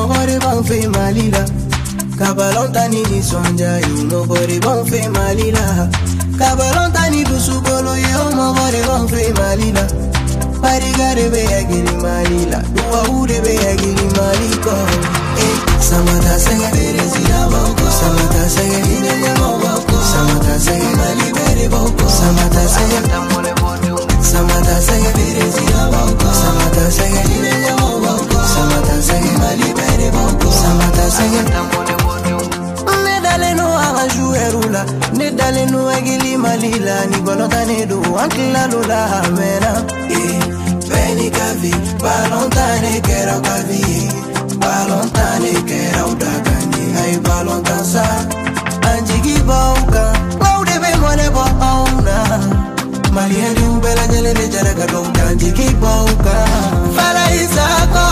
mokore bon fe malila. Kabalontani ni sonja yo mokore bon fe malila. Kabalontani du sugolo yo mokore bon fe malila. Parigare be agili malila. Duwa ude be agili maliko. Samata sege berezira boko. Samata sege hine boko. Samata sege mali bere boko. Samata sege Samata sege berezira boko. Samata sege hine boko. Samata sege mali bere boko. Samata sege ne dale no ala juerula. Ne dale no agili malila. Ni bolontane do ankla lola mena. Beni kavi, balontane kera kavi. Balontane kera udagani. Ay balontansa anjigi bauka. Laude be mole bo auna. Mali hadi ubela jele de jaraga dom anjigi bauka. Fala isako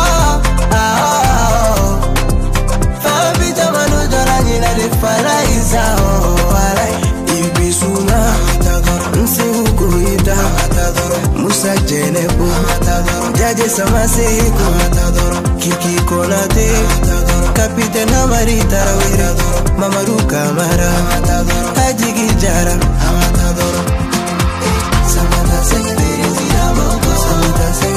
Fabi jamano jorani na de fala isao. Alay ibisuna nse ukuita Musa Jenepo Jaje Samaseko Kiki Konate Kapitena Marita Mamaru Kamara Haji Gijara Samata Sege Samata Sege